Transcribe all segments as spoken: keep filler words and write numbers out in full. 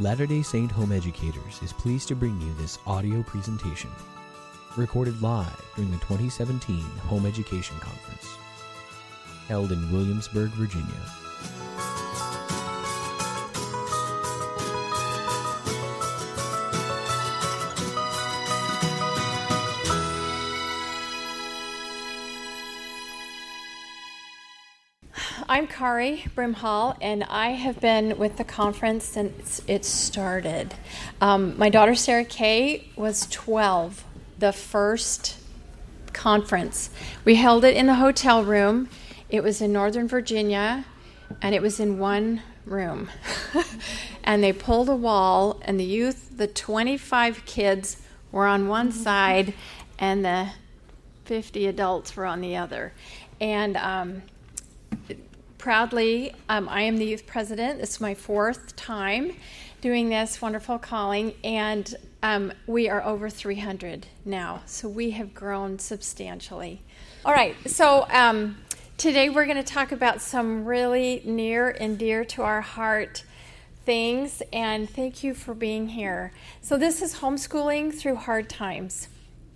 Latter-day Saint Home Educators is pleased to bring you this audio presentation, recorded live during the twenty seventeen Home Education Conference, held in Williamsburg, Virginia. I'm Kari Brimhall, and I have been with the conference since it started. Um, my daughter Sarah Kay was twelve, the first conference. We held it in the hotel room. It was in Northern Virginia, and it was in one room. And they pulled a wall, and the youth, the twenty-five kids were on one side, and the fifty adults were on the other. And um, Proudly, um, I am the youth president. This is my fourth time doing this wonderful calling, and um, we are over three hundred now, so we have grown substantially. All right, so um, today we're going to talk about some really near and dear to our heart things, and thank you for being here. So this is homeschooling through hard times.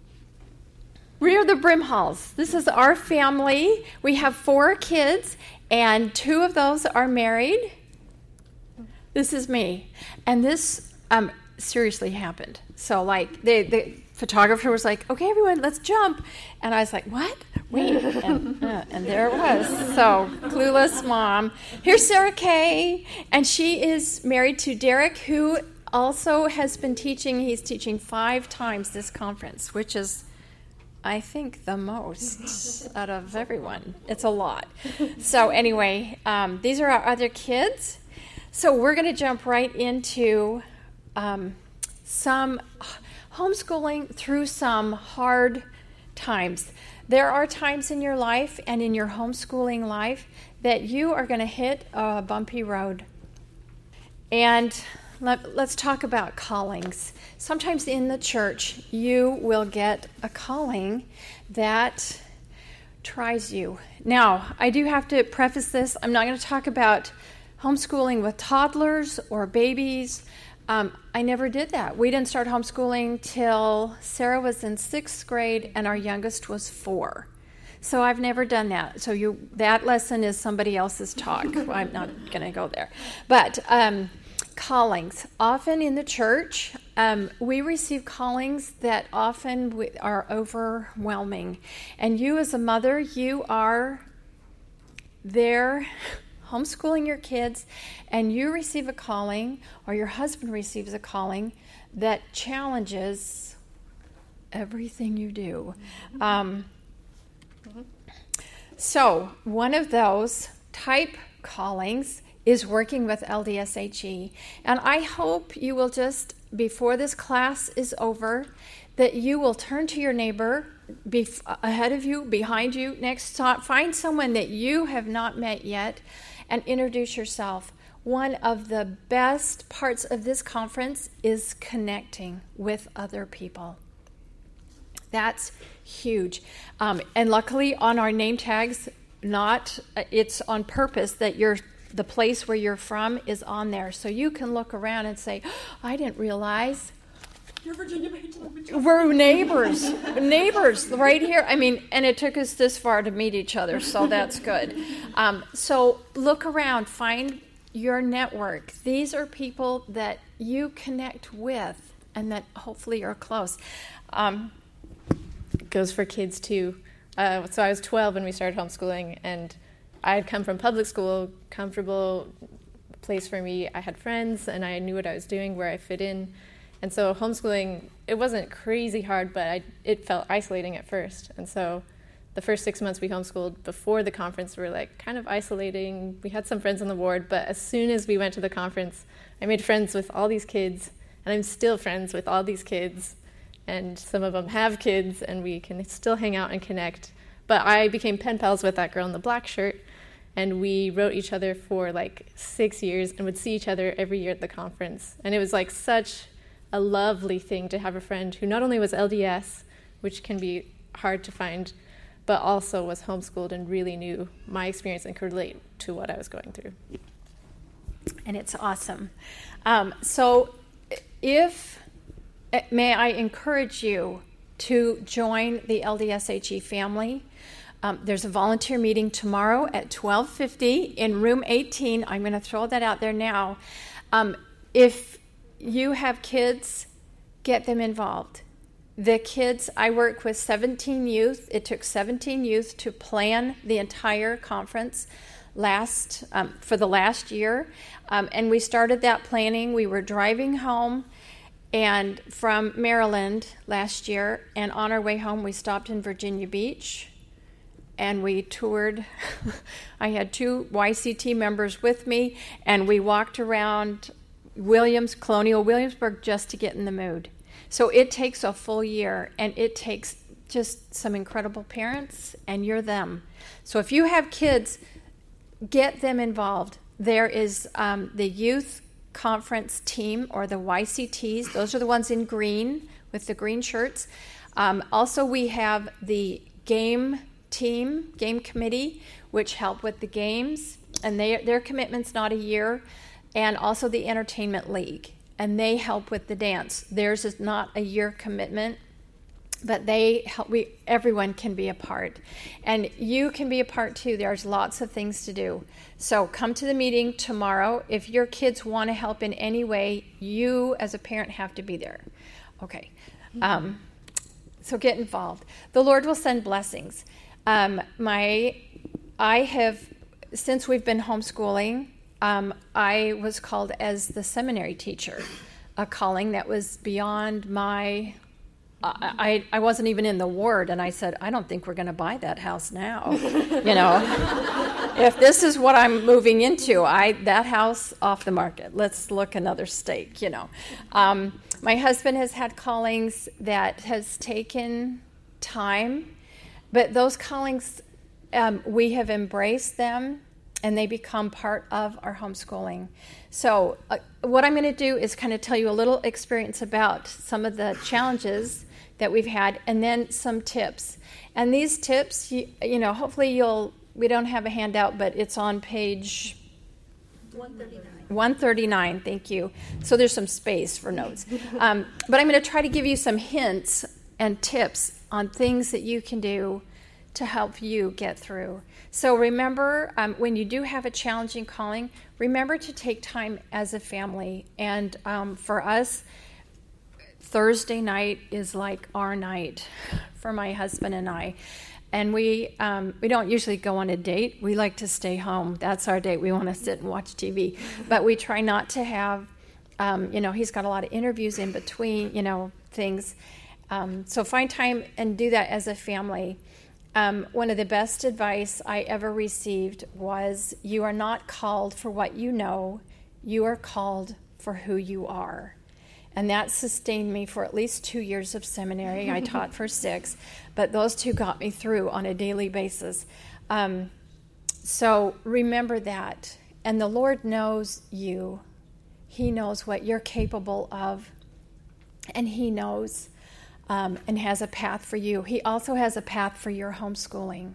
We are the Brimhalls. This is our family. We have four kids, and two of those are married. This is me. And this um, seriously happened. So, like, the, the photographer was like, okay, everyone, let's jump. And I was like, what? Wait. And, uh, and there it was. So, clueless mom. Here's Sarah Kay, and she is married to Derek, who also has been teaching. He's teaching five times this conference, which is, I think, the most out of everyone. It's a lot. So anyway, um, these are our other kids. So we're going to jump right into um, some homeschooling through some hard times. There are times in your life and in your homeschooling life that you are going to hit a bumpy road. And let, let's talk about callings. Sometimes in the church, you will get a calling that tries you. Now, I do have to preface this. I'm not going to talk about homeschooling with toddlers or babies. Um, I never did that. We didn't start homeschooling till Sarah was in sixth grade and our youngest was four. So I've never done that. So you that lesson is somebody else's talk. I'm not going to go there. But um callings. Often in the church, um, we receive callings that often w- are overwhelming. And you as a mother, you are there homeschooling your kids, and you receive a calling, or your husband receives a calling that challenges everything you do. Um, so one of those type callings is working with L D S H E. And I hope you will just, before this class is over, that you will turn to your neighbor, bef- ahead of you, behind you, next to, find someone that you have not met yet, and introduce yourself. One of the best parts of this conference is connecting with other people. That's huge. Um, and luckily on our name tags, not it's on purpose that you're the place where you're from is on there. So you can look around and say, oh, I didn't realize You're Virginia Beach. we're neighbors. Neighbors right here. I mean, and it took us this far to meet each other, so that's good. Um, so look around. Find your network. These are people that you connect with and that hopefully are close. Um, Goes for kids, too. Uh, so I was twelve when we started homeschooling, and I had come from public school, comfortable place for me. I had friends, and I knew what I was doing, where I fit in. And so homeschooling, it wasn't crazy hard, but I, it felt isolating at first. And so the first six months we homeschooled before the conference were like kind of isolating. We had some friends on the ward, but as soon as we went to the conference, I made friends with all these kids, and I'm still friends with all these kids. And some of them have kids, and we can still hang out and connect. But I became pen pals with that girl in the black shirt, and we wrote each other for like six years and would see each other every year at the conference. And it was like such a lovely thing to have a friend who not only was L D S, which can be hard to find, but also was homeschooled and really knew my experience and could relate to what I was going through. and it's awesome. Um, so if, may I encourage you to join the L D S H E family. Um, there's a volunteer meeting tomorrow at twelve fifty in room eighteen. I'm going to throw that out there now. Um, if you have kids, get them involved. The kids, I work with seventeen youth. It took seventeen youth to plan the entire conference last um, for the last year. Um, and we started that planning. We were driving home and from Maryland last year, and on our way home, we stopped in Virginia Beach. And we toured. I had two Y C T members with me, and we walked around Williams, Colonial Williamsburg, just to get in the mood. So it takes a full year, and it takes just some incredible parents, and you're them. So if you have kids, get them involved. There is um, the youth conference team, or the Y C Ts. Those are the ones in green with the green shirts. Um, also, we have the game team, game committee, which help with the games, and they, their commitment's not a year, and also the entertainment league, and they help with the dance. Theirs is not a year commitment, but they help. We everyone can be a part, and you can be a part too. There's lots of things to do. So come to the meeting tomorrow. If your kids want to help in any way, you as a parent have to be there. Okay, um, so get involved. The Lord will send blessings. Um, my, I have, since we've been homeschooling, um, I was called as the seminary teacher, a calling that was beyond my, I, I, I wasn't even in the ward, and I said, I don't think we're going to buy that house now. You know, if this is what I'm moving into, I that house off the market. Let's look another state, you know. Um, my husband has had callings that has taken time. But those callings, um, we have embraced them, and they become part of our homeschooling. So uh, what I'm going to do is kind of tell you a little experience about some of the challenges that we've had, and then some tips. And these tips, you, you know, hopefully you'll, we don't have a handout, but it's on page one thirty-nine. one thirty-nine, thank you. So there's some space for notes. Um, but I'm going to try to give you some hints and tips on things that you can do to help you get through. So remember, um, when you do have a challenging calling, remember to take time as a family. And um, for us, Thursday night is like our night for my husband and I. And we um, we don't usually go on a date. We like to stay home. That's our date. We want to sit and watch T V. But we try not to have, um, you know, he's got a lot of interviews in between, you know, things. Um, so find time and do that as a family. Um, one of the best advice I ever received was, you are not called for what you know, you are called for who you are. And that sustained me for at least two years of seminary. I taught for six, but those two got me through on a daily basis. Um, so remember that. And the Lord knows you. He knows what you're capable of, and He knows Um, and has a path for you. He also has a path for your homeschooling.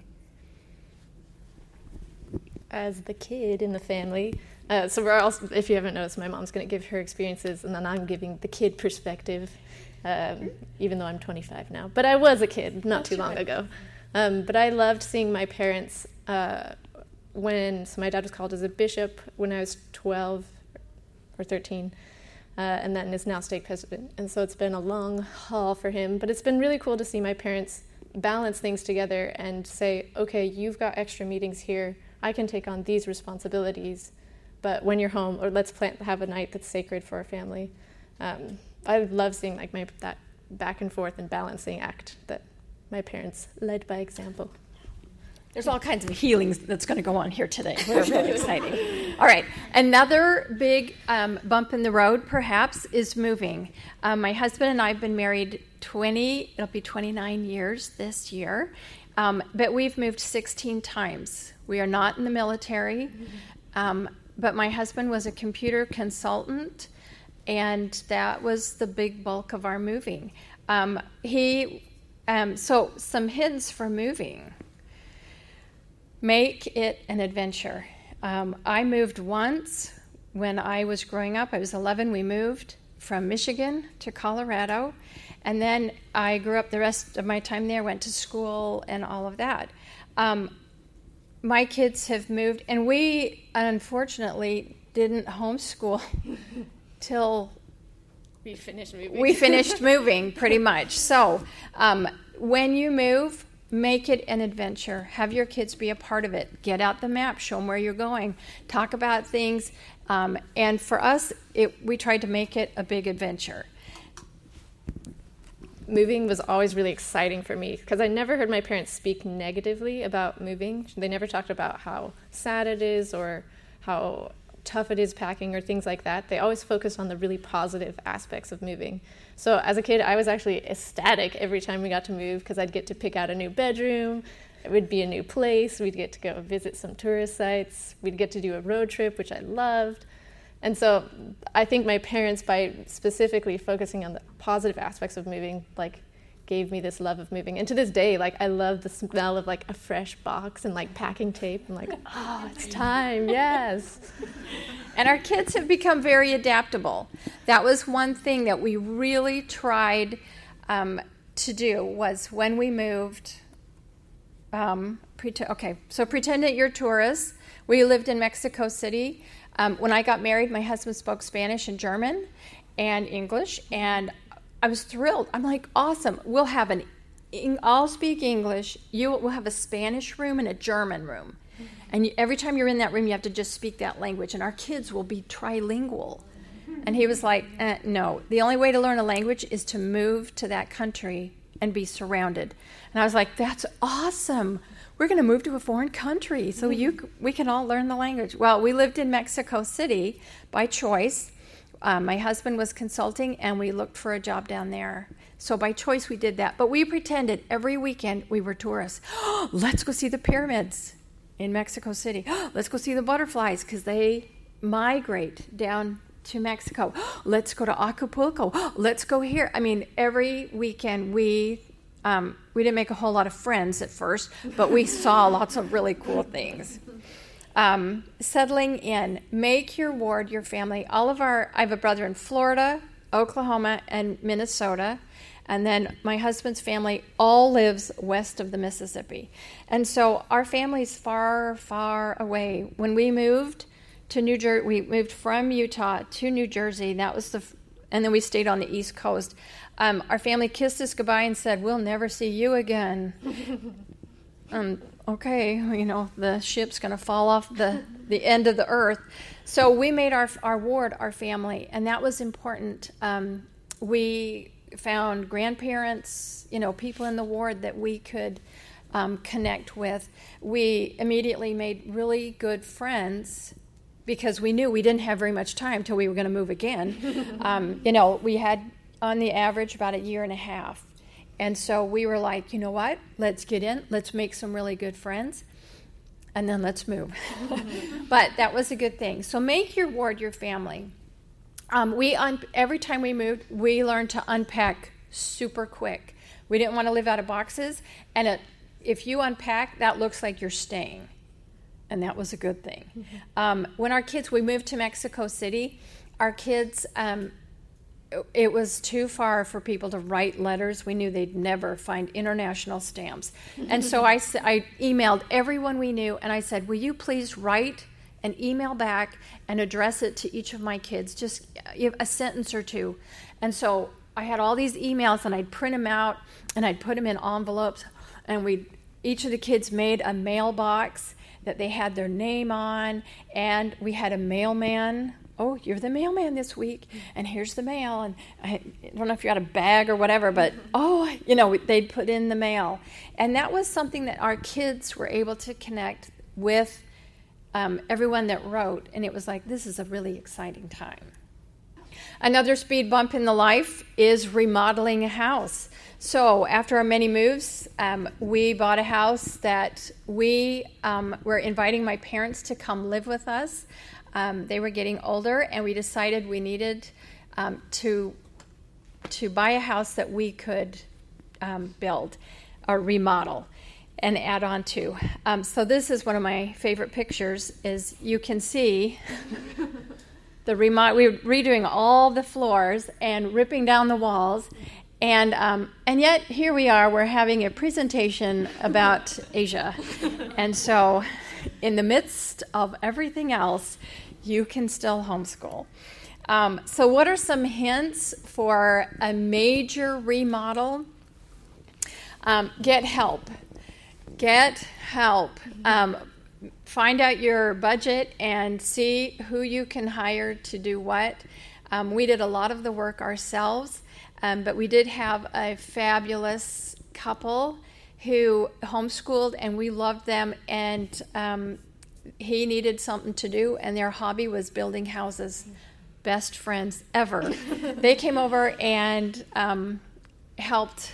As the kid in the family, uh, so we're also, if you haven't noticed, my mom's going to give her experiences, and then I'm giving the kid perspective, um, even though I'm twenty-five now. But I was a kid not too long ago. Um, but I loved seeing my parents uh, when, so my dad was called as a bishop when I was twelve or thirteen. Uh, and then is now stake president. And so it's been a long haul for him, but it's been really cool to see my parents balance things together and say, okay, you've got extra meetings here, I can take on these responsibilities, but when you're home, or let's plan have a night that's sacred for our family. Um, I love seeing like my that back and forth and balancing act that my parents led by example. There's all kinds of healings that's going to go on here today. We're really exciting. All right. Another big um, bump in the road, perhaps, is moving. Um, my husband and I have been married twenty, it'll be twenty-nine years this year, um, but we've moved sixteen times. We are not in the military, um, but my husband was a computer consultant, and that was the big bulk of our moving. Um, he, um, so some hints for moving. Make it an adventure. Um, I moved once when I was growing up, I was eleven, we moved from Michigan to Colorado. And then I grew up the rest of my time there, went to school and all of that. Um, my kids have moved, and we unfortunately didn't homeschool till we finished moving. We finished moving, pretty much. So um, when you move, make it an adventure. Have your kids be a part of it. Get out the map, show them where you're going, talk about things. Um, and for us, it, we tried to make it a big adventure. Moving was always really exciting for me because I never heard my parents speak negatively about moving. They never talked about how sad it is or how tough it is packing or things like that. They always focused on the really positive aspects of moving. So as a kid, I was actually ecstatic every time we got to move because I'd get to pick out a new bedroom. It would be a new place. We'd get to go visit some tourist sites. We'd get to do a road trip, which I loved. And so I think my parents, by specifically focusing on the positive aspects of moving, like gave me this love of moving. And to this day, like I love the smell of like a fresh box and like packing tape. I'm like, oh, it's time, yes. And our kids have become very adaptable. That was one thing that we really tried um, to do was when we moved, um, pretend, okay, so pretend that you're tourists. We lived in Mexico City. Um, when I got married, my husband spoke Spanish and German and English, and I was thrilled. I'm like, awesome. We'll have an, I'll speak English. You will have a Spanish room and a German room. And you, every time you're in that room, you have to just speak that language, and our kids will be trilingual. And he was like, eh, no, the only way to learn a language is to move to that country and be surrounded. And I was like, that's awesome. We're going to move to a foreign country so you we can all learn the language. Well, we lived in Mexico City by choice. Um, my husband was consulting, and we looked for a job down there. So by choice, we did that. But we pretended every weekend we were tourists. Oh, let's go see the pyramids in Mexico City. Oh, let's go see the butterflies because they migrate down to Mexico. Oh, let's go to Acapulco. Oh, let's go here. I mean, every weekend we... Um, we didn't make a whole lot of friends at first, but we saw lots of really cool things. Um, settling in, make your ward your family. All of our, I have a brother in Florida, Oklahoma, and Minnesota, and then my husband's family all lives west of the Mississippi. And so our family's far, far away. When we moved to New Jersey, we moved from Utah to New Jersey. That was the, and then we stayed on the East Coast. Um, our family kissed us goodbye and said, we'll never see you again. um, okay, you know, the ship's going to fall off the, the end of the earth. So we made our our ward our family, and that was important. Um, we found grandparents, you know, people in the ward that we could um, connect with. We immediately made really good friends because we knew we didn't have very much time till we were going to move again. um, you know, we had... on the average, about a year and a half. And so we were like, you know what? Let's get in. Let's make some really good friends. And then let's move. But that was a good thing. So make your ward your family. Um, we un- every time we moved, we learned to unpack super quick. We didn't want to live out of boxes. And it, if you unpack, that looks like you're staying. And that was a good thing. Mm-hmm. Um, when our kids, we moved to Mexico City, our kids... Um, it was too far for people to write letters. We knew they'd never find international stamps. And so I, I emailed everyone we knew, and I said, will you please write an email back and address it to each of my kids, just a sentence or two. And so I had all these emails, and I'd print them out, and I'd put them in envelopes, and we each of the kids made a mailbox that they had their name on, and we had a mailman. Oh, you're the mailman this week, and here's the mail, and I don't know if you had a bag or whatever, but, oh, you know, they'd put in the mail. And that was something that our kids were able to connect with um, everyone that wrote, and it was like, this is a really exciting time. Another speed bump in the life is remodeling a house. So after our many moves, um, we bought a house that we um, were inviting my parents to come live with us. Um, they were getting older, and we decided we needed um, to to buy a house that we could um, build or remodel and add on to. Um, so this is one of my favorite pictures. Is you can see the remo- we were redoing all the floors and ripping down the walls. And um, and yet here we are, we're having a presentation about Asia. And so in the midst of everything else, you can still homeschool. Um, so what are some hints for a major remodel? Um, get help. Get help. Um, find out your budget and see who you can hire to do what. Um, we did a lot of the work ourselves. Um, but we did have a fabulous couple who homeschooled, and we loved them. And um, he needed something to do, and their hobby was building houses. Best friends ever. They came over and um, helped.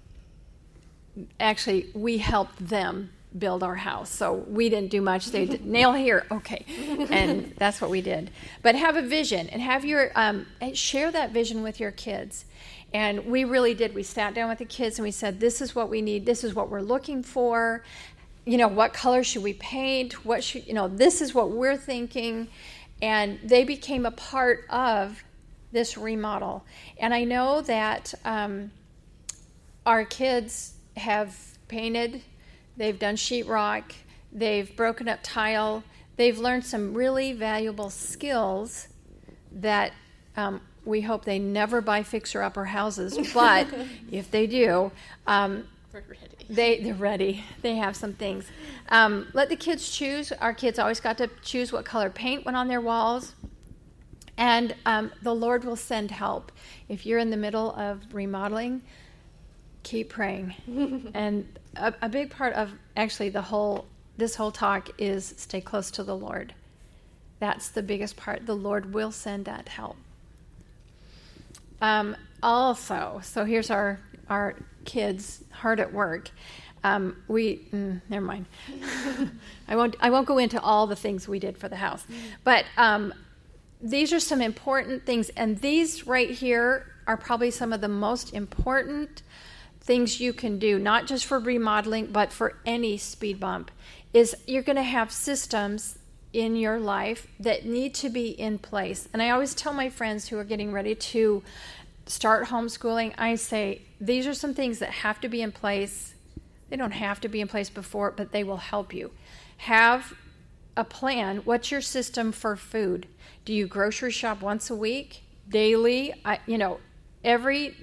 Actually, we helped them build our house. So we didn't do much. They did nail here, okay, and that's what we did. But have a vision and have your um, share that vision with your kids. And we really did. We sat down with the kids and we said, this is what we need. This is what we're looking for. You know, what color should we paint? What should, you know, this is what we're thinking. And they became a part of this remodel. And I know that um, our kids have painted, they've done sheetrock, they've broken up tile, they've learned some really valuable skills that um, we hope they never buy fixer-upper houses, but if they do, um, We're ready. They, they're ready. They have some things. Um, let the kids choose. Our kids always got to choose what color paint went on their walls. And um, the Lord will send help. If you're in the middle of remodeling, keep praying. And a, a big part of actually the whole, this whole talk is stay close to the Lord. That's the biggest part. The Lord will send that help. Um, also, so here's our our kids hard at work. Um, we mm, never mind. I won't I won't go into all the things we did for the house, but um, these are some important things, and these right here are probably some of the most important things you can do, not just for remodeling, but for any speed bump. Is you're going to have systems in your life that need to be in place. And I always tell my friends who are getting ready to start homeschooling, I say, these are some things that have to be in place. They don't have to be in place before, but they will help you. Have a plan. What's your system for food? Do you grocery shop once a week, daily? I, you know, every,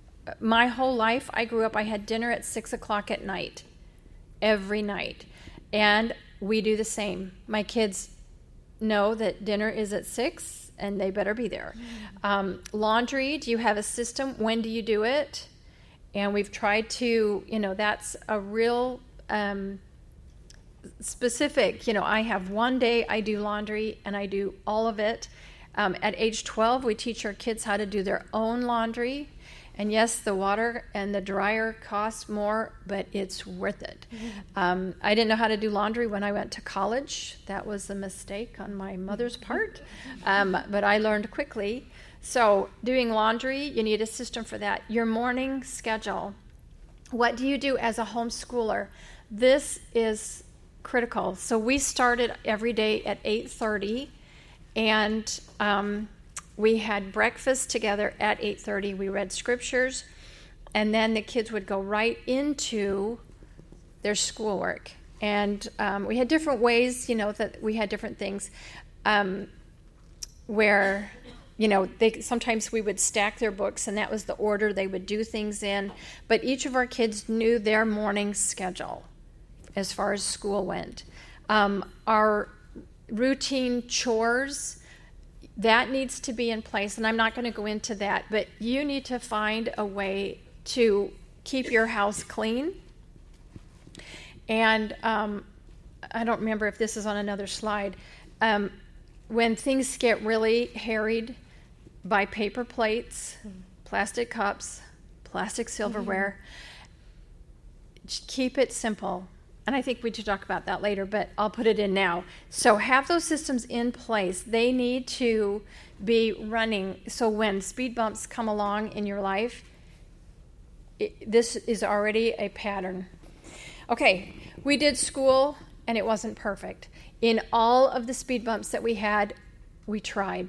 my whole life, I grew up, I had dinner at six o'clock at night, every night. And we do the same. My kids know that dinner is at six, and they better be there. Um, laundry, do you have a system? When do you do it? And we've tried to, you know, that's a real um, specific, you know, I have one day I do laundry, and I do all of it. Um, at age twelve, we teach our kids how to do their own laundry. And yes, the water and the dryer cost more, but it's worth it. Um, I didn't know how to do laundry when I went to college. That was a mistake on my mother's part, um, but I learned quickly. So doing laundry, you need a system for that. Your morning schedule. What do you do as a homeschooler? This is critical. So we started every day at eight thirty, and um, we had breakfast together at eight thirty. We read scriptures, and then the kids would go right into their schoolwork. And um, we had different ways, you know, that we had different things um, where, you know, they sometimes we would stack their books, and that was the order they would do things in. But each of our kids knew their morning schedule as far as school went. Um, our routine chores, that needs to be in place, and I'm not going to go into that, but you need to find a way to keep your house clean. And um, I don't remember if this is on another slide. Um, when things get really harried by paper plates, mm-hmm. plastic cups, plastic silverware, mm-hmm. keep it simple. And I think we should talk about that later, but I'll put it in now. So have those systems in place. They need to be running. So when speed bumps come along in your life, it, this is already a pattern. Okay, we did school, and it wasn't perfect. In all of the speed bumps that we had, we tried.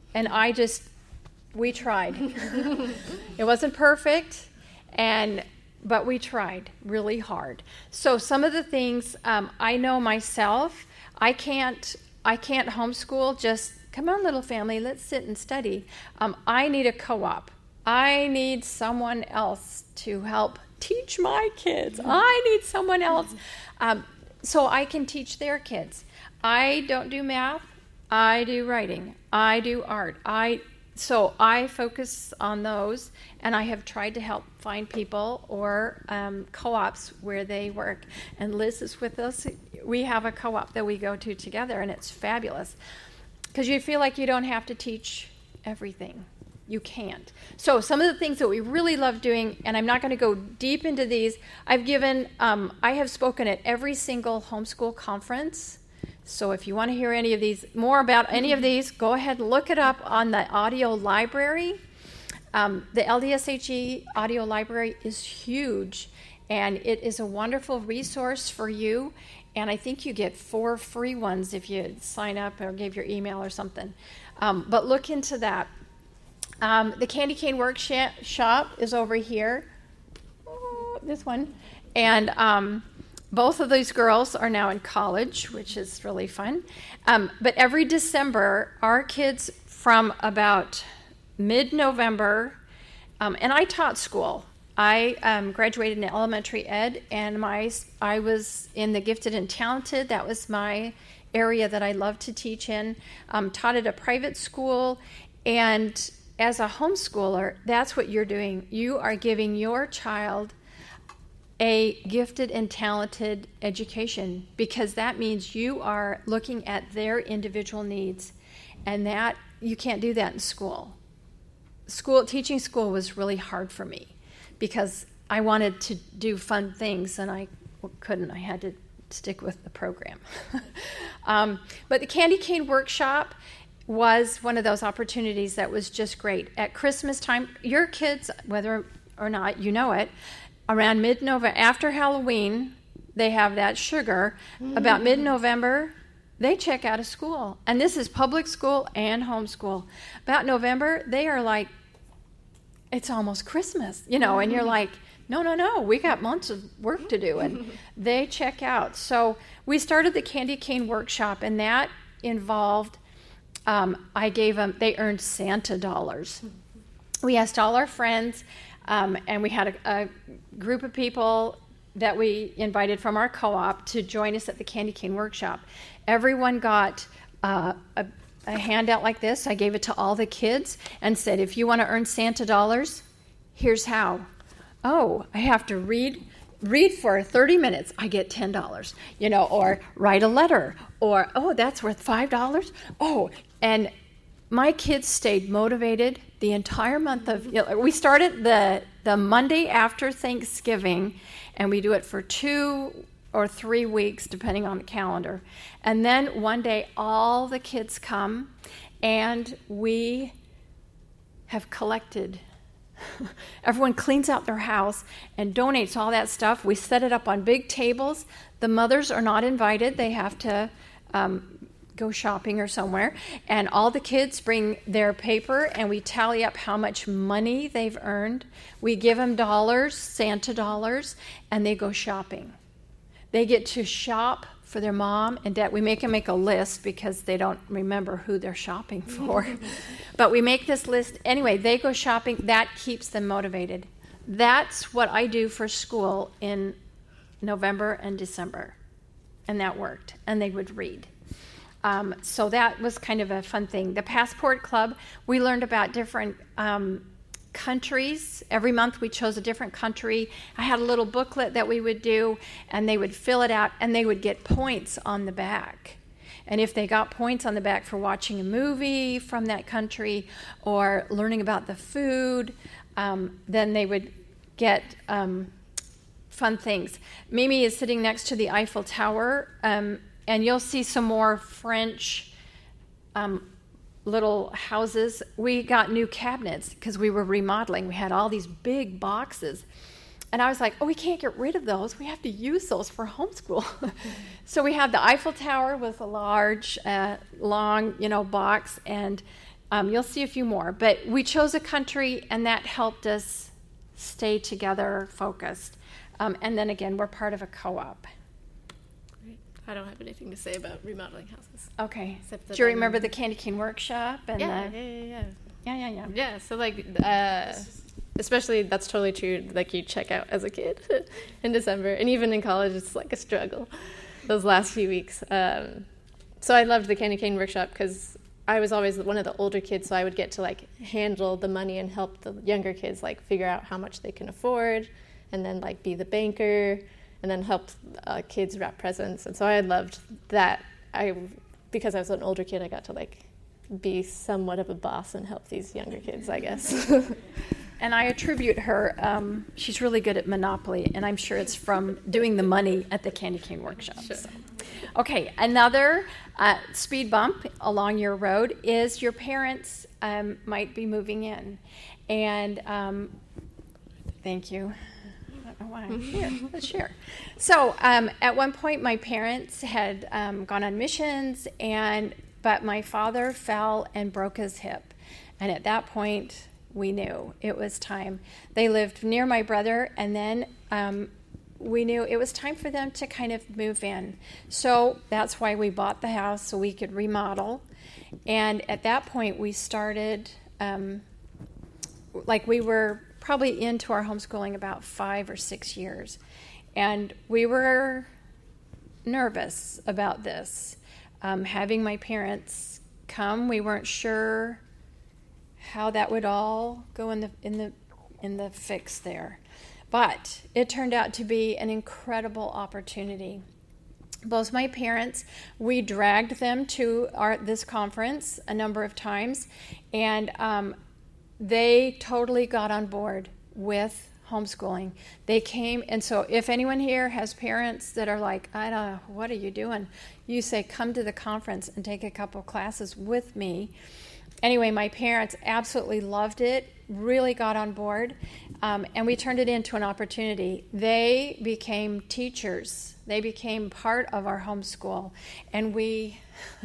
And I just, we tried. It wasn't perfect, and but we tried really hard. So some of the things um, I know myself, I can't, I can't homeschool. Just come on, little family, let's sit and study. Um, I need a co-op. I need someone else to help teach my kids. I need someone else um, so I can teach their kids. I don't do math. I do writing. I do art. I so I focus on those, and I have tried to help find people or um, co-ops where they work. And Liz is with us. We have a co-op that we go to together, and it's fabulous because you feel like you don't have to teach everything. You can't. So some of the things that we really love doing, and I'm not going to go deep into these, I've given, um, I have spoken at every single homeschool conference. So if you want to hear any of these, more about any of these, go ahead and look it up on the audio library. Um, the L D S H E audio library is huge, and it is a wonderful resource for you. And I think you get four free ones if you sign up or give your email or something. Um, but look into that. Um, the Candy Cane Workshop is over here, oh, this one, and um, both of these girls are now in college, which is really fun. Um, but every December, our kids from about mid-November, um, and I taught school. I um, graduated in elementary ed, and my I was in the gifted and talented. That was my area that I loved to teach in. Um, taught at a private school, and as a homeschooler, that's what you're doing. You are giving your child a gifted and talented education, because that means you are looking at their individual needs, and that you can't do that in school. School teaching school was really hard for me because I wanted to do fun things and I couldn't. I had to stick with the program. um, but the Candy Cane Workshop was one of those opportunities that was just great. At Christmas time, your kids, whether or not you know it, around mid-November, after Halloween, they have that sugar. Mm. About mid-November, they check out of school. And this is public school and homeschool. About November, they are like, it's almost Christmas, you know, and you're like, no, no, no, we got months of work to do. And they check out. So we started the Candy Cane Workshop, and that involved Um, I gave them, they earned Santa dollars. We asked all our friends, um, and we had a, a group of people that we invited from our co-op to join us at the Candy Cane Workshop. Everyone got uh, a, a handout like this. I gave it to all the kids and said, if you want to earn Santa dollars, here's how. Oh, I have to read read for thirty minutes, I get ten dollars, you know, or write a letter, or, oh, that's worth five dollars. Oh, and my kids stayed motivated the entire month of, you know, we started the, the Monday after Thanksgiving, and we do it for two or three weeks, depending on the calendar. And then one day, all the kids come, and we have collected. Everyone cleans out their house and donates all that stuff. We set it up on big tables. The mothers are not invited. They have to um, go shopping or somewhere. And all the kids bring their paper, and we tally up how much money they've earned. We give them dollars, Santa dollars, and they go shopping. They get to shop for their mom and dad. We make them make a list because they don't remember who they're shopping for. But we make this list. Anyway, they go shopping. That keeps them motivated. That's what I do for school in November and December. And that worked. And they would read. Um, so that was kind of a fun thing. The Passport Club, we learned about different um, countries. Every month we chose a different country. I had a little booklet that we would do, and they would fill it out, and they would get points on the back. And if they got points on the back for watching a movie from that country or learning about the food, um, then they would get um, fun things. Mimi is sitting next to the Eiffel Tower, um, and you'll see some more French um, little houses. We got new cabinets because we were remodeling. We had all these big boxes. And I was like, oh, we can't get rid of those. We have to use those for homeschool. So we had the Eiffel Tower with a large, uh, long, you know, box. And Um, you'll see a few more, but we chose a country, and that helped us stay together, focused. Um, and then again, we're part of a co-op. I don't have anything to say about remodeling houses. Okay. Except Do that you I'm- remember the Candy Cane Workshop? And Yeah, the, yeah, yeah, yeah. yeah, yeah, yeah. Yeah, so like, uh, especially that's totally true. Like you check out as a kid in December, and even in college, it's like a struggle. Those last few weeks. Um, so I loved the Candy Cane Workshop because I was always one of the older kids, so I would get to like handle the money and help the younger kids like figure out how much they can afford, and then like be the banker, and then help uh, kids wrap presents. And so I loved that. I because I was an older kid, I got to like be somewhat of a boss and help these younger kids, I guess. And I attribute her, um, she's really good at Monopoly, and I'm sure it's from doing the money at the Candy Cane Workshop. Sure. So. Okay, another uh, speed bump along your road is your parents um, might be moving in. And um, thank you. I don't know why I'm here. Let's share. So um, at one point, my parents had um, gone on missions, and but my father fell and broke his hip. And at that point, we knew it was time. They lived near my brother, and then um, we knew it was time for them to kind of move in. So that's why we bought the house, so we could remodel. And at that point, we started, um, like we were probably into our homeschooling about five or six years. And we were nervous about this. Um, having my parents come, we weren't sure how that would all go in the in the in the fix there. But it turned out to be an incredible opportunity. Both my parents, we dragged them to our this conference a number of times, and um, they totally got on board with homeschooling. They came, and so if anyone here has parents that are like, I don't know, what are you doing? You say, come to the conference and take a couple classes with me. Anyway, my parents absolutely loved it, really got on board, um, and we turned it into an opportunity. They became teachers. They became part of our homeschool, and we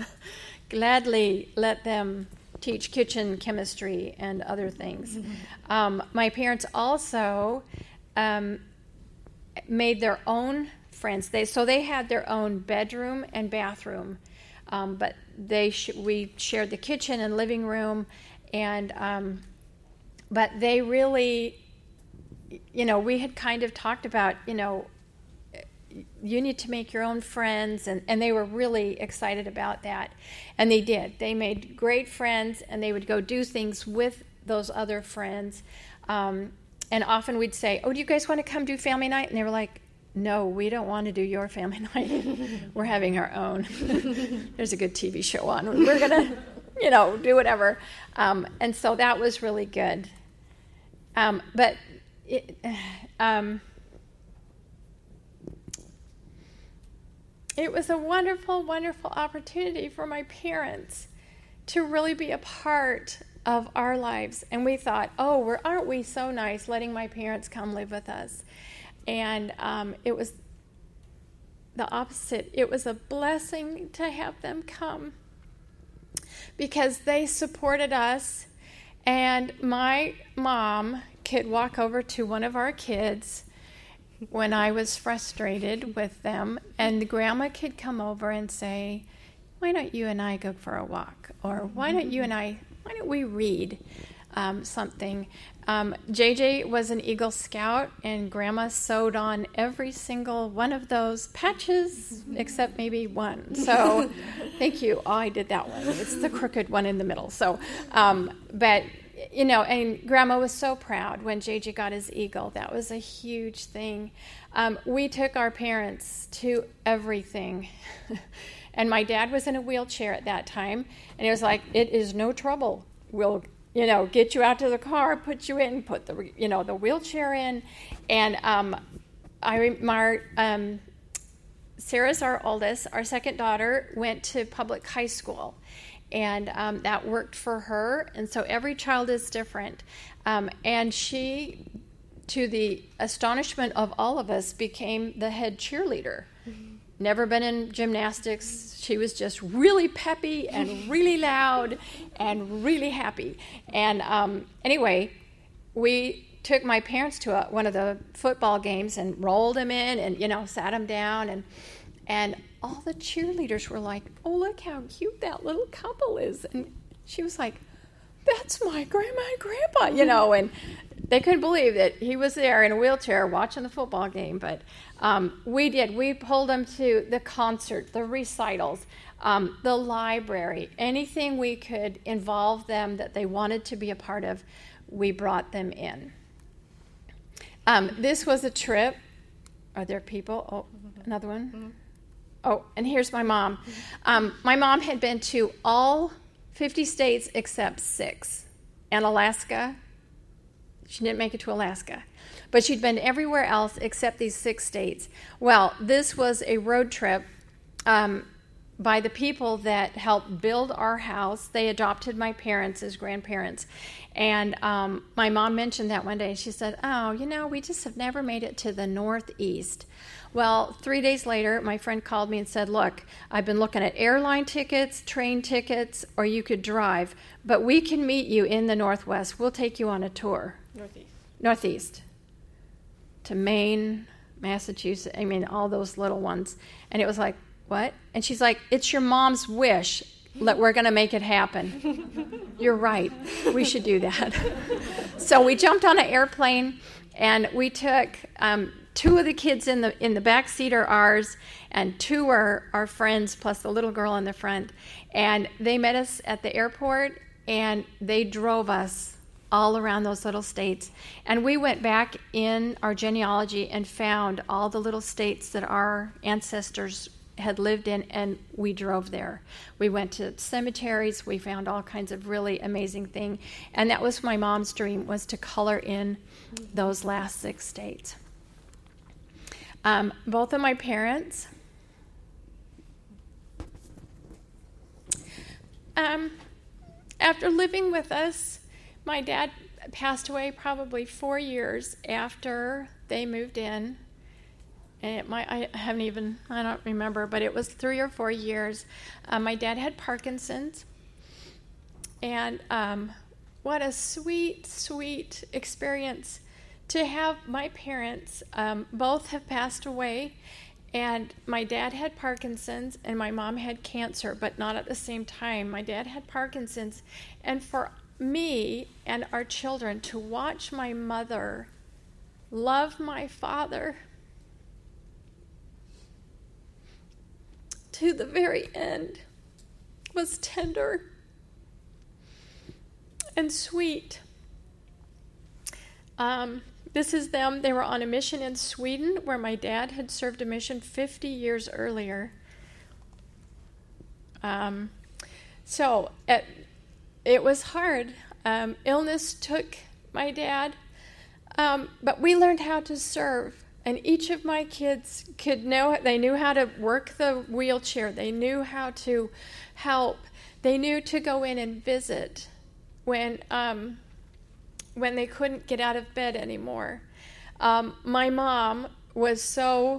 gladly let them teach kitchen chemistry and other things. Mm-hmm. Um, my parents also um, made their own friends. They so they had their own bedroom and bathroom. Um, but they sh- we shared the kitchen and living room, and um, but they really, you know, we had kind of talked about, you know, you need to make your own friends, and, and they were really excited about that, and they did. They made great friends, and they would go do things with those other friends, um, and often we'd say, oh, do you guys want to come do family night? And they were like, no, we don't want to do your family night. We're having our own. There's a good T V show on. We're going to, you know, do whatever. Um, and so that was really good. Um, but it, um, it was a wonderful, wonderful opportunity for my parents to really be a part of our lives. And we thought, oh, we're, aren't we so nice letting my parents come live with us? And um, it was the opposite. It was a blessing to have them come because they supported us. And my mom could walk over to one of our kids when I was frustrated with them, and grandma could come over and say, why don't you and I go for a walk? Or why don't you and I, why don't we read um, something? Um, J J was an Eagle Scout, and Grandma sewed on every single one of those patches, except maybe one. So, thank you. Oh, I did that one. It's the crooked one in the middle. So, um, but, you know, and Grandma was so proud when J J got his Eagle. That was a huge thing. Um, we took our parents to everything. And my dad was in a wheelchair at that time, and he was like, it is no trouble. We'll you know, get you out to the car, put you in, put the, you know, the wheelchair in. And um, I remember, um, Sarah's our oldest, our second daughter went to public high school. And um, that worked for her. And so every child is different. Um, and she, to the astonishment of all of us, became the head cheerleader. Mm-hmm. never been in gymnastics. She was just really peppy and really loud and really happy. And um, anyway, we took my parents to a, one of the football games and rolled them in and, you know, sat them down. And, and all the cheerleaders were like, oh, look how cute that little couple is. And she was like, that's my grandma and grandpa, you know, and they couldn't believe that he was there in a wheelchair watching the football game. But um, we did. We pulled them to the concert, the recitals, um, the library, anything we could involve them that they wanted to be a part of, we brought them in. Um, this was a trip. Are there people? Oh, another one? Mm-hmm. Oh, and here's my mom. Um, my mom had been to all fifty states except six. And Alaska, she didn't make it to Alaska. But she'd been everywhere else except these six states. Well, this was a road trip um, by the people that helped build our house. They adopted my parents as grandparents. And um, my mom mentioned that one day. And she said, oh, you know, we just have never made it to the Northeast. Well, three days later, my friend called me and said, look, I've been looking at airline tickets, train tickets, or you could drive, but we can meet you in the Northwest. We'll take you on a tour. Northeast. Northeast. To Maine, Massachusetts, I mean, all those little ones. And it was like, what? And she's like, it's your mom's wish. Let, we're going to make it happen. You're right. We should do that. So we jumped on an airplane, and we took... Um, Two of the kids in the in the back seat are ours, and two are our friends, plus the little girl in the front. And they met us at the airport, and they drove us all around those little states. And we went back in our genealogy and found all the little states that our ancestors had lived in, and we drove there. We went to cemeteries. We found all kinds of really amazing things. And that was my mom's dream, was to color in those last six states. Um, both of my parents, um, after living with us, my dad passed away probably four years after they moved in. And it might, I haven't even, I don't remember, but it was three or four years. Uh, my dad had Parkinson's. And um, what a sweet, sweet experience to have my parents. Um, both have passed away, and my dad had Parkinson's and my mom had cancer, but not at the same time. My dad had Parkinson's, and for me and our children to watch my mother love my father to the very end was tender and sweet. Um, This is them. They were on a mission in Sweden where my dad had served a mission fifty years earlier. Um, so it, it was hard. Um, illness took my dad, um, but we learned how to serve. And each of my kids could know, they knew how to work the wheelchair. They knew how to help. They knew to go in and visit when... Um, when they couldn't get out of bed anymore. Um, my mom was so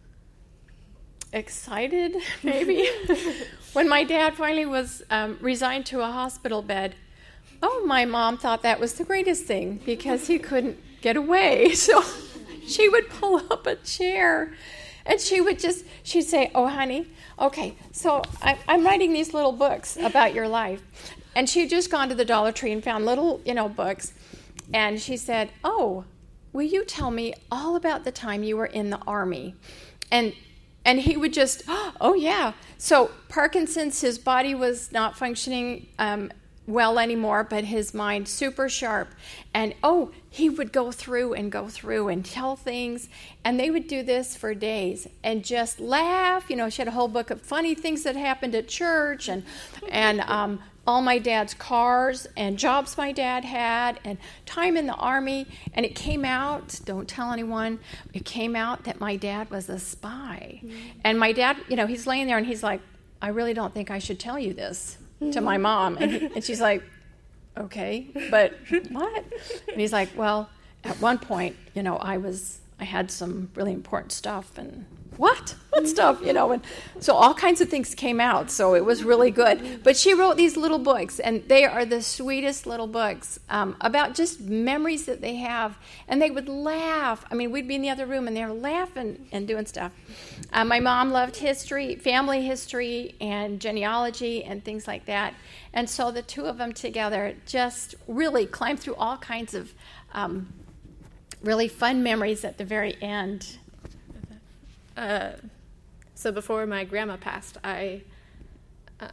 excited, maybe, when my dad finally was um, resigned to a hospital bed. Oh, my mom thought that was the greatest thing because he couldn't get away. So she would pull up a chair and she would just, she'd say, oh, honey, okay, so I, I'm writing these little books about your life. And she'd just gone to the Dollar Tree and found little, you know, books. And she said, oh, will you tell me all about the time you were in the Army? And and he would just, oh, yeah. So Parkinson's, his body was not functioning um, well anymore, but his mind super sharp. And, oh, he would go through and go through and tell things. And they would do this for days and just laugh. You know, she had a whole book of funny things that happened at church and and um all my dad's cars and jobs my dad had and time in the Army. And it came out, don't tell anyone, it came out that my dad was a spy. Mm-hmm. And my dad, you know, he's laying there and he's like, I really don't think I should tell you this to my mom. And, he, and she's like, okay, but what? And he's like, well, at one point, you know, I was, I had some really important stuff. And what? and stuff, you know. And so all kinds of things came out. So it was really good. But she wrote these little books, and they are the sweetest little books um, about just memories that they have. And they would laugh. I mean, we'd be in the other room, and they were laughing and doing stuff. Uh, my mom loved history, family history, and genealogy, and things like that. And so the two of them together just really climbed through all kinds of um, really fun memories at the very end. Uh, so before my grandma passed, I uh,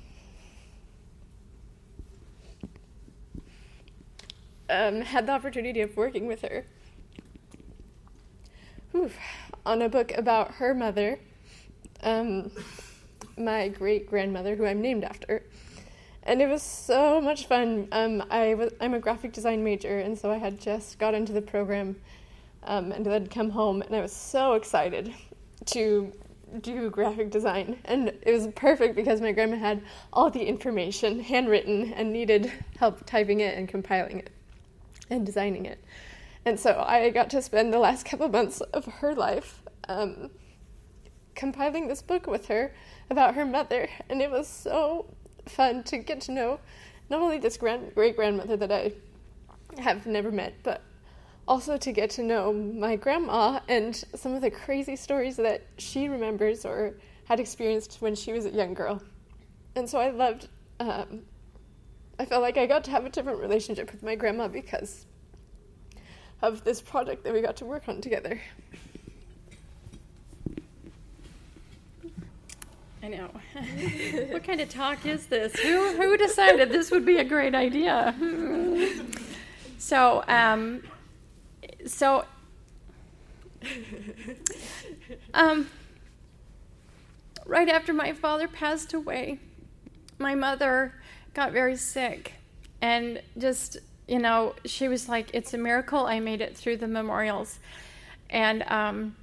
um, had the opportunity of working with her whew, on a book about her mother, um, my great-grandmother, who I'm named after. And it was so much fun. Um, I was, I'm a graphic design major, and so I had just got into the program um, and then come home, and I was so excited to do graphic design. And it was perfect because my grandma had all the information handwritten and needed help typing it and compiling it and designing it. And so I got to spend the last couple months of her life um, compiling this book with her about her mother, and it was so fun to get to know not only this grand, great-grandmother that I have never met, but also to get to know my grandma and some of the crazy stories that she remembers or had experienced when she was a young girl. And so I loved, um, I felt like I got to have a different relationship with my grandma because of this project that we got to work on together. I know. What kind of talk is this? Who who decided this would be a great idea? So, um, so, um, right after my father passed away, my mother got very sick, and just, you know, she was like, "It's a miracle I made it through the memorials," and um,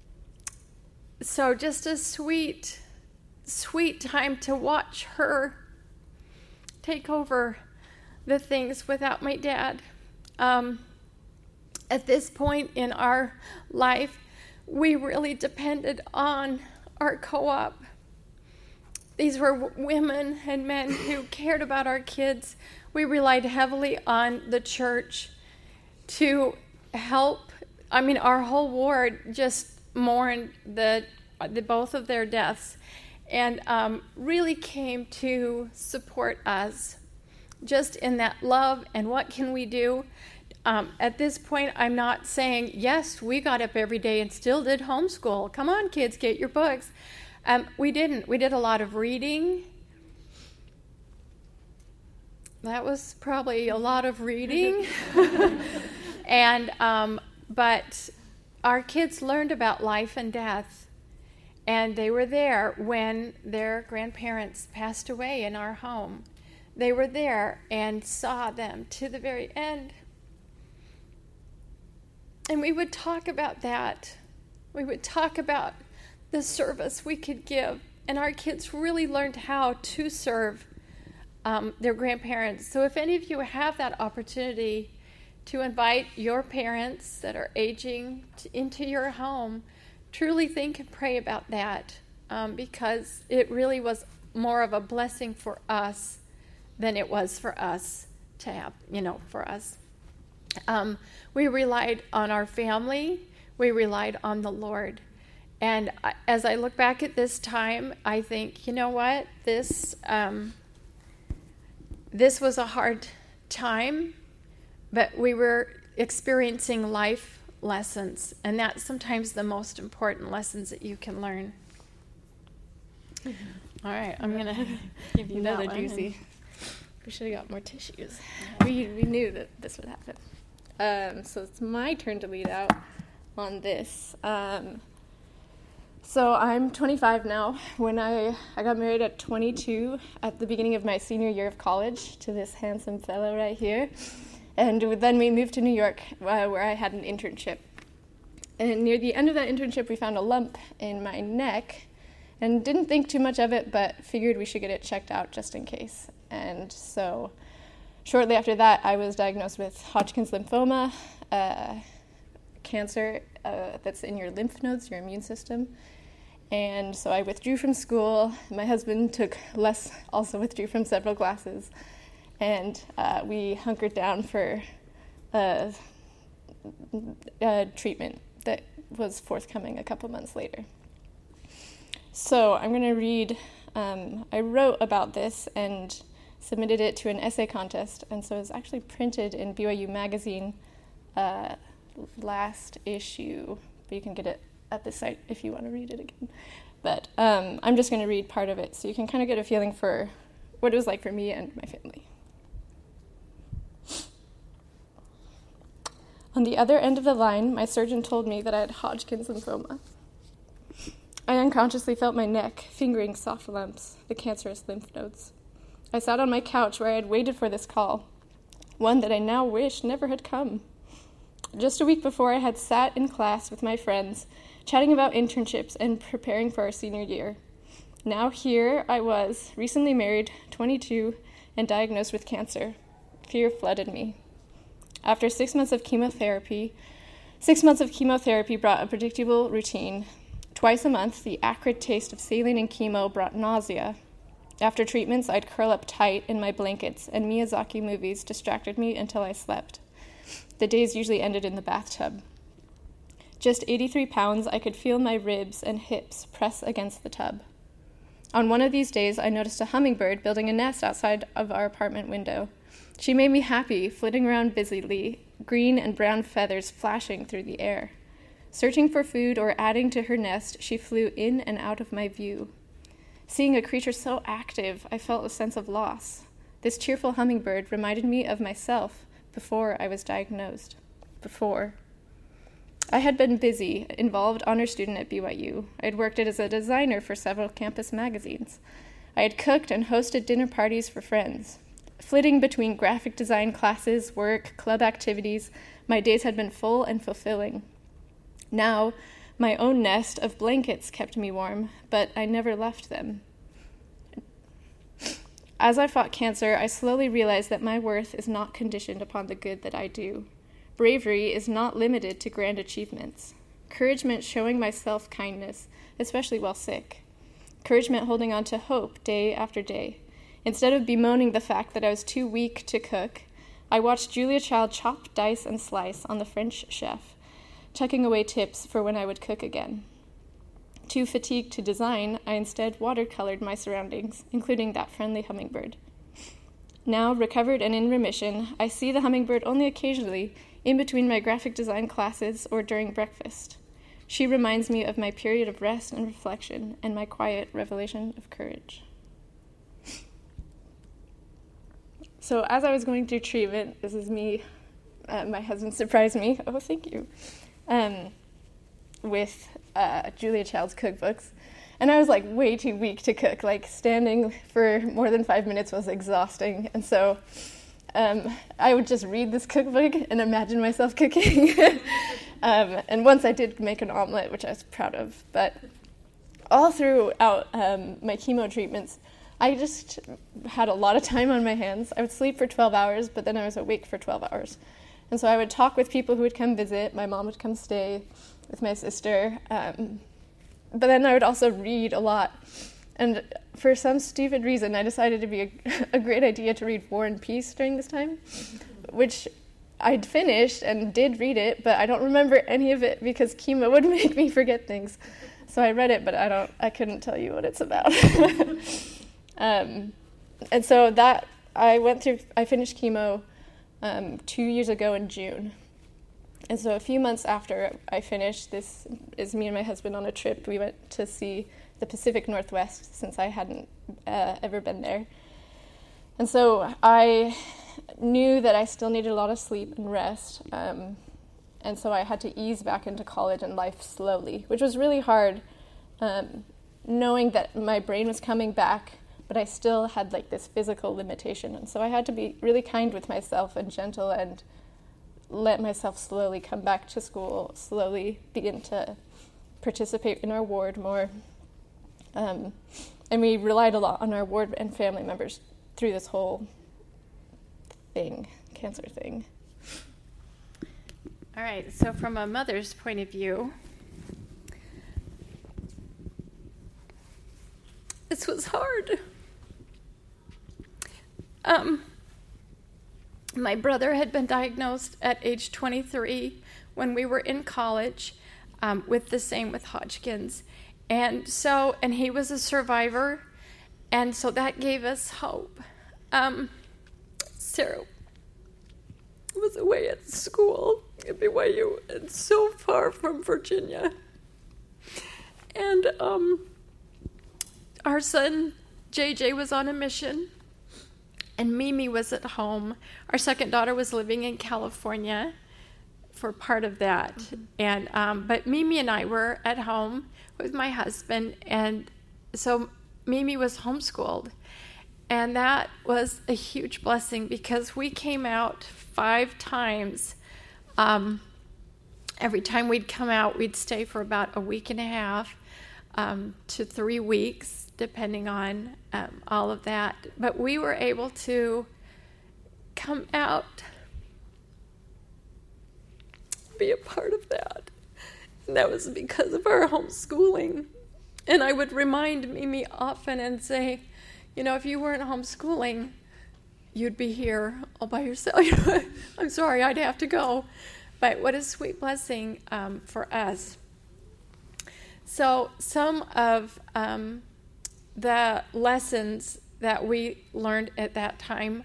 so just a sweet. sweet time to watch her take over the things without my dad. Um, at this point in our life, we really depended on our co-op. These were w- women and men who cared about our kids. We relied heavily on the church to help. I mean, our whole ward just mourned the, the both of their deaths, and um, really came to support us just in that love and what can we do. Um, at this point, I'm not saying, yes, we got up every day and still did homeschool. Come on, kids, get your books. Um, we didn't. We did a lot of reading. That was probably a lot of reading. and um, But our kids learned about life and death. And they were there when their grandparents passed away in our home. They were there and saw them to the very end. And we would talk about that. We would talk about the service we could give. And our kids really learned how to serve um, their grandparents. So if any of you have that opportunity to invite your parents that are aging to, into your home, truly think and pray about that, um, because it really was more of a blessing for us than it was for us to have, you know, for us. Um, we relied on our family. We relied on the Lord. And I, as I look back at this time, I think, you know what? This, um, this was a hard time, but we were experiencing life lessons, and that's sometimes the most important lessons that you can learn. Mm-hmm. All right, I'm going to give you another that juicy. We should have got more tissues. Yeah. We we knew that this would happen. Um, so it's my turn to lead out on this. Um, so I'm twenty-five now. When I, I got married at twenty-two at the beginning of my senior year of college to this handsome fellow right here. And then we moved to New York, uh, where I had an internship. And near the end of that internship, we found a lump in my neck and didn't think too much of it, but figured we should get it checked out just in case. And so shortly after that, I was diagnosed with Hodgkin's lymphoma, uh, cancer uh, that's in your lymph nodes, your immune system. And so I withdrew from school. My husband took less, also withdrew from several classes. And uh, we hunkered down for a, a treatment that was forthcoming a couple months later. So I'm going to read, um, I wrote about this and submitted it to an essay contest, and so it was actually printed in B Y U Magazine uh, last issue, but you can get it at the site if you want to read it again. But um, I'm just going to read part of it so you can kind of get a feeling for what it was like for me and my family. On the other end of the line, my surgeon told me that I had Hodgkin's lymphoma. I unconsciously felt my neck, fingering soft lumps, the cancerous lymph nodes. I sat on my couch where I had waited for this call, one that I now wish never had come. Just a week before, I had sat in class with my friends, chatting about internships and preparing for our senior year. Now here I was, recently married, twenty-two, and diagnosed with cancer. Fear flooded me. After six months of chemotherapy, six months of chemotherapy brought a predictable routine. Twice a month, the acrid taste of saline and chemo brought nausea. After treatments, I'd curl up tight in my blankets, and Miyazaki movies distracted me until I slept. The days usually ended in the bathtub. Just eighty-three pounds, I could feel my ribs and hips press against the tub. On one of these days, I noticed a hummingbird building a nest outside of our apartment window. She made me happy, flitting around busily, green and brown feathers flashing through the air. Searching for food or adding to her nest, she flew in and out of my view. Seeing a creature so active, I felt a sense of loss. This cheerful hummingbird reminded me of myself before I was diagnosed. Before. I had been busy, involved honor student at B Y U. I had worked as a designer for several campus magazines. I had cooked and hosted dinner parties for friends. Flitting between graphic design classes, work, club activities, my days had been full and fulfilling. Now, my own nest of blankets kept me warm, but I never left them. As I fought cancer, I slowly realized that my worth is not conditioned upon the good that I do. Bravery is not limited to grand achievements. Courage meant showing myself kindness, especially while sick. Courage meant holding on to hope day after day. Instead of bemoaning the fact that I was too weak to cook, I watched Julia Child chop, dice, and slice on the French chef, tucking away tips for when I would cook again. Too fatigued to design, I instead watercolored my surroundings, including that friendly hummingbird. Now, recovered and in remission, I see the hummingbird only occasionally, in between my graphic design classes or during breakfast. She reminds me of my period of rest and reflection and my quiet revelation of courage. So as I was going through treatment, this is me, uh, my husband surprised me, oh, thank you, um, with uh, Julia Child's cookbooks. And I was like way too weak to cook. Like standing for more than five minutes was exhausting. And so um, I would just read this cookbook and imagine myself cooking. um, and once I did make an omelet, which I was proud of. But all throughout um, my chemo treatments, I just had a lot of time on my hands. I would sleep for twelve hours, but then I was awake for twelve hours. And so I would talk with people who would come visit. My mom would come stay with my sister. Um, but then I would also read a lot. And for some stupid reason, I decided to be a, a great idea to read War and Peace during this time, which I'd finished and did read it, but I don't remember any of it because chemo would make me forget things. So I read it, but I don't. I couldn't tell you what it's about. um, and so that I went through. I finished chemo um, two years ago in June. And so a few months after I finished, this is me and my husband on a trip. We went to see the Pacific Northwest since I hadn't uh, ever been there. And so I knew that I still needed a lot of sleep and rest. Um, and so I had to ease back into college and life slowly, which was really hard, um, knowing that my brain was coming back, but I still had like this physical limitation. And so I had to be really kind with myself and gentle and let myself slowly come back to school, slowly begin to participate in our ward more. Um, and we relied a lot on our ward and family members through this whole thing, cancer thing. All right, so from a mother's point of view, this was hard. Um, my brother had been diagnosed at age twenty-three when we were in college um, with the same with Hodgkin's. And so, and he was a survivor, and so that gave us hope. Um, Sarah was away at school at B Y U and so far from Virginia. And um, our son, J J, was on a mission, and Mimi was at home. Our second daughter was living in California for part of that. Mm-hmm. And um, but Mimi and I were at home with my husband, and so Mimi was homeschooled. And that was a huge blessing because we came out five times. Um, every time we'd come out, we'd stay for about a week and a half um, to three weeks, depending on um, all of that. But we were able to come out, be a part of that. And that was because of our homeschooling. And I would remind Mimi often and say, you know, if you weren't homeschooling, you'd be here all by yourself. I'm sorry, I'd have to go. But what a sweet blessing um, for us. So some of um, the lessons that we learned at that time,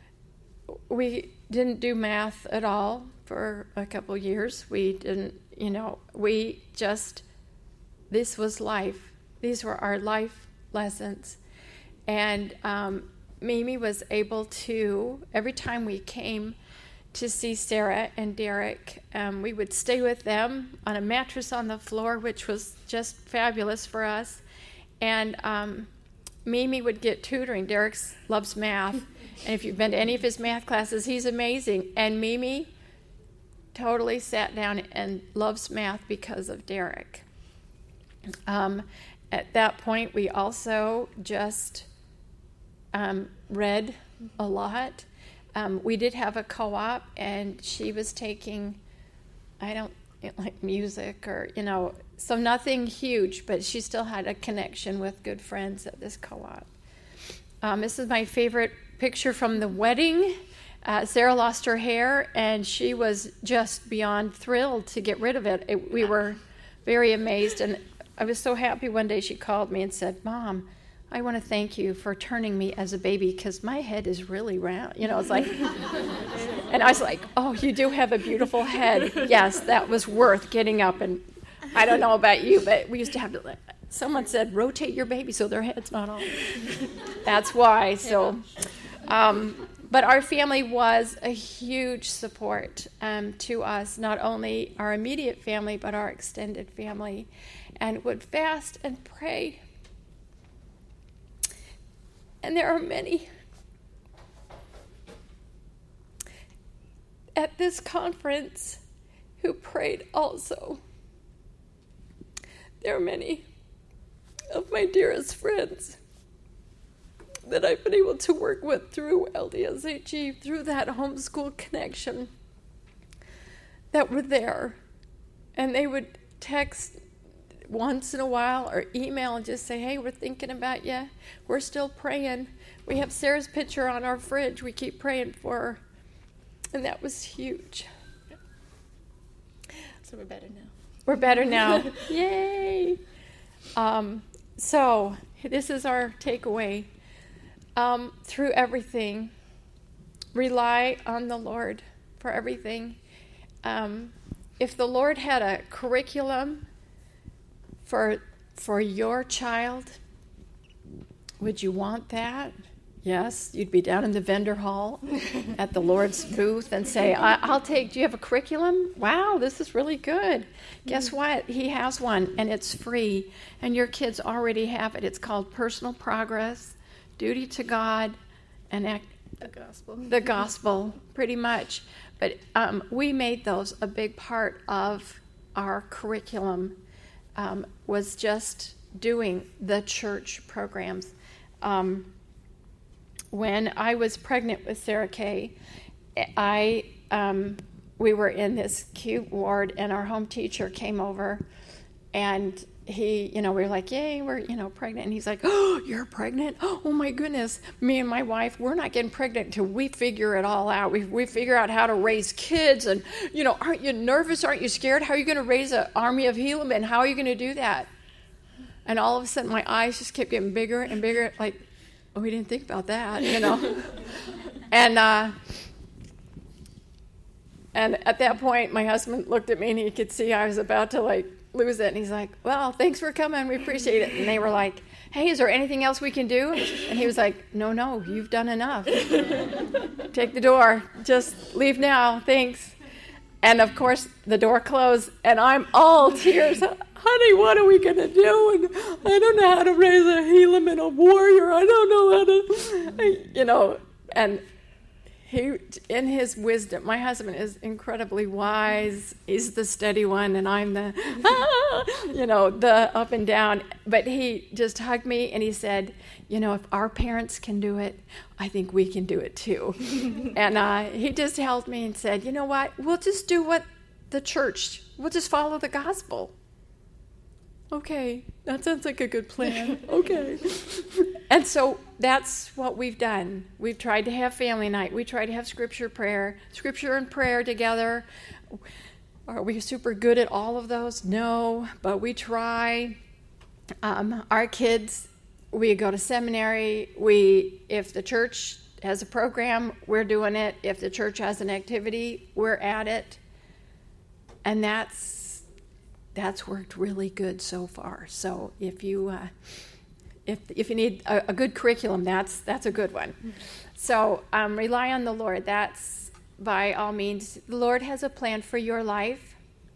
we didn't do math at all for a couple years. We didn't, you know, we just, this was life. These were our life lessons. And um, Mimi was able to, every time we came to see Sarah and Derek, um, we would stay with them on a mattress on the floor, which was just fabulous for us. And um, Mimi would get tutoring. Derek loves math. And if you've been to any of his math classes, he's amazing. And Mimi totally sat down and loves math because of Derek. Um, at that point, we also just um, read a lot. Um, we did have a co-op, and she was taking, I don't like music or, you know, so nothing huge, but she still had a connection with good friends at this co-op. Um, this is my favorite picture from the wedding. Uh, Sarah lost her hair, and she was just beyond thrilled to get rid of it. it. We were very amazed, and I was so happy one day she called me and said, Mom, I want to thank you for turning me as a baby because my head is really round. You know, it's like, and I was like, oh, you do have a beautiful head. Yes, that was worth getting up. And I don't know about you, but we used to have to, someone said, rotate your baby so their head's not on. That's why. So, um, but our family was a huge support um, to us, not only our immediate family, but our extended family, and would fast and pray. And there are many at this conference who prayed also. There are many of my dearest friends that I've been able to work with through L D S H E, through that homeschool connection, that were there. And they would text once in a while or email and just say, hey, we're thinking about you. We're still praying. We have Sarah's picture on our fridge. We keep praying for her. And that was huge. So we're better now. We're better now. Yay. Um, so this is our takeaway. Um, through everything, rely on the Lord for everything. Um, if the Lord had a curriculum for for your child, would you want that? Yes, you'd be down in the vendor hall at the Lord's booth and say, I, I'll take, do you have a curriculum? Wow, this is really good. Guess what? He has one, and it's free, and your kids already have it. It's called Personal Progress, Duty to God, and act, the gospel. The gospel, pretty much. But um, we made those a big part of our curriculum. Um, was just doing the church programs. Um, when I was pregnant with Sarah Kay, I um, we were in this cute ward, and our home teacher came over, and he, you know, we were like, yay, we're, you know, pregnant. And he's like, oh, you're pregnant? Oh, my goodness. Me and my wife, we're not getting pregnant until we figure it all out. We we figure out how to raise kids. And, you know, aren't you nervous? Aren't you scared? How are you going to raise an army of Helaman? How are you going to do that? And all of a sudden, my eyes just kept getting bigger and bigger. Like, oh, we didn't think about that, you know. and, uh, and at that point, my husband looked at me, and he could see I was about to, like, lose it. And he's like, well, thanks for coming. We appreciate it. And they were like, hey, is there anything else we can do? And he was like, no, no, you've done enough. Take the door. Just leave now. Thanks. And, of course, the door closed, and I'm all tears. Honey, what are we going to do? And I don't know how to raise a Helaman, a warrior. I don't know how to, you know, and he, in his wisdom, my husband is incredibly wise. He's the steady one, and I'm the, ah, you know, the up and down. But he just hugged me, and he said, you know, if our parents can do it, I think we can do it too. and uh, he just held me and said, you know what? We'll just do what the church, we'll just follow the gospel. Okay, that sounds like a good plan. Okay. And so that's what we've done. We've tried to have family night. We try to have scripture prayer, scripture and prayer together. Are we super good at all of those? No, but we try. Um, our kids, we go to seminary. We, if the church has a program, we're doing it. If the church has an activity, we're at it. And that's that's worked really good so far. So if you uh, if if you need a, a good curriculum, that's that's a good one. So um, rely on the Lord. That's by all means. The Lord has a plan for your life.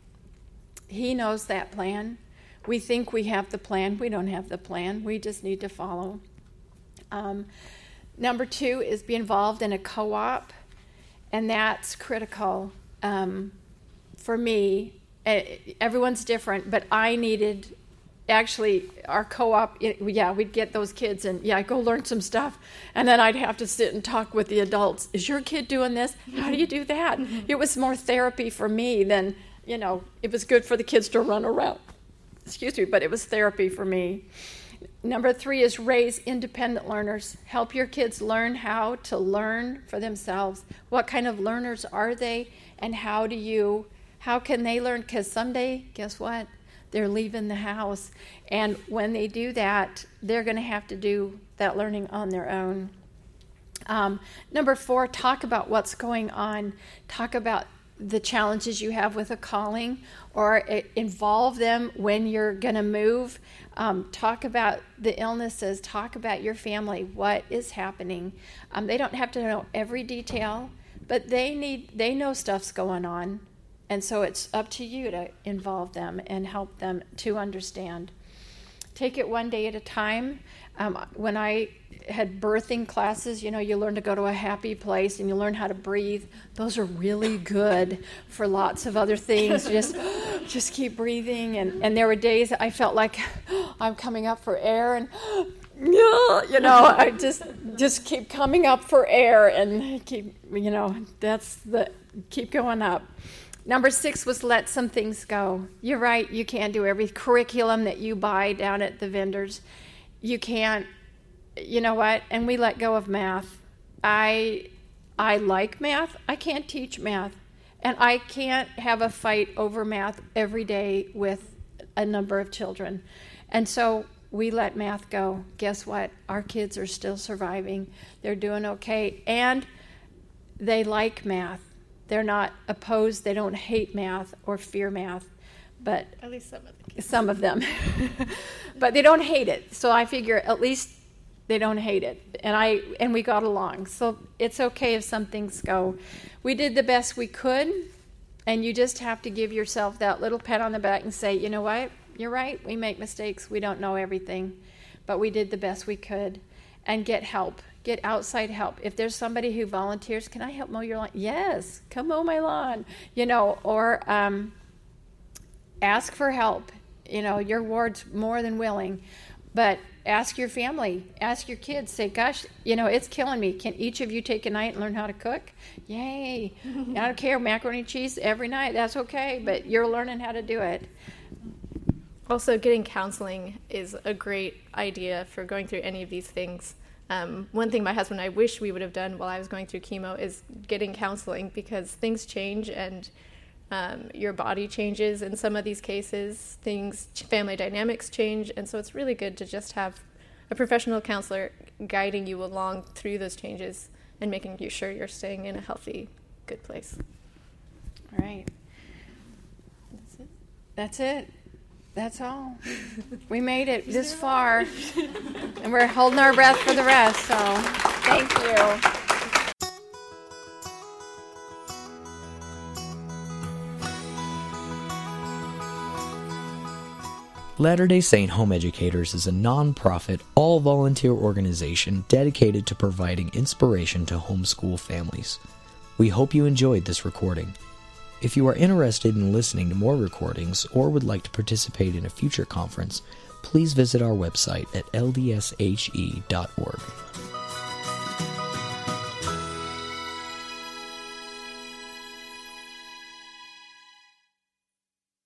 He knows that plan. We think we have the plan. We don't have the plan. We just need to follow. Um, number two is be involved in a co-op, and that's critical um, for me. Everyone's different, but I needed, actually, our co-op, yeah, we'd get those kids and, yeah, go learn some stuff, and then I'd have to sit and talk with the adults. Is your kid doing this? How do you do that? It was more therapy for me than, you know, it was good for the kids to run around. Excuse me, but it was therapy for me. Number three is raise independent learners. Help your kids learn how to learn for themselves. What kind of learners are they, and how do you... How can they learn? Because someday, guess what? They're leaving the house. And when they do that, they're going to have to do that learning on their own. Um, number four, talk about what's going on. Talk about the challenges you have with a calling, or involve them when you're going to move. Um, talk about the illnesses. Talk about your family, what is happening. Um, they don't have to know every detail, but they need. They know stuff's going on. And so it's up to you to involve them and help them to understand. Take it one day at a time. Um, when I had birthing classes, you know, you learn to go to a happy place and you learn how to breathe. Those are really good for lots of other things. Just just keep breathing. And, and there were days I felt like I'm coming up for air, and you know, I just just keep coming up for air and keep, you know, that's the, keep going up. Number six was let some things go. You're right, you can't do every curriculum that you buy down at the vendors. You can't, you know what, and we let go of math. I I like math. I can't teach math. And I can't have a fight over math every day with a number of children. And so we let math go. Guess what? Our kids are still surviving. They're doing okay. And they like math. They're not opposed. They don't hate math or fear math, but at least some of the kids. Some of them. But they don't hate it. So I figure at least they don't hate it. And I and we got along. So it's okay if some things go. We did the best we could, and you just have to give yourself that little pat on the back and say, you know what? You're right. We make mistakes. We don't know everything, but we did the best we could. And get help. Get outside help. If there's somebody who volunteers, can I help mow your lawn? Yes, come mow my lawn. You know, or um, ask for help. You know, your ward's more than willing. But ask your family, ask your kids. Say, gosh, you know, it's killing me. Can each of you take a night and learn how to cook? Yay. I don't care, macaroni and cheese every night. That's okay, but you're learning how to do it. Also, getting counseling is a great idea for going through any of these things. Um, one thing my husband and I wish we would have done while I was going through chemo is getting counseling, because things change and um, your body changes in some of these cases. Things, family dynamics change, and so it's really good to just have a professional counselor guiding you along through those changes and making you sure you're staying in a healthy, good place. All right. That's it. That's it. That's all. We made it this far, and we're holding our breath for the rest, so thank you. Latter-day Saint Home Educators is a non-profit, all-volunteer organization dedicated to providing inspiration to homeschool families. We hope you enjoyed this recording. If you are interested in listening to more recordings or would like to participate in a future conference, please visit our website at l d s h e dot org.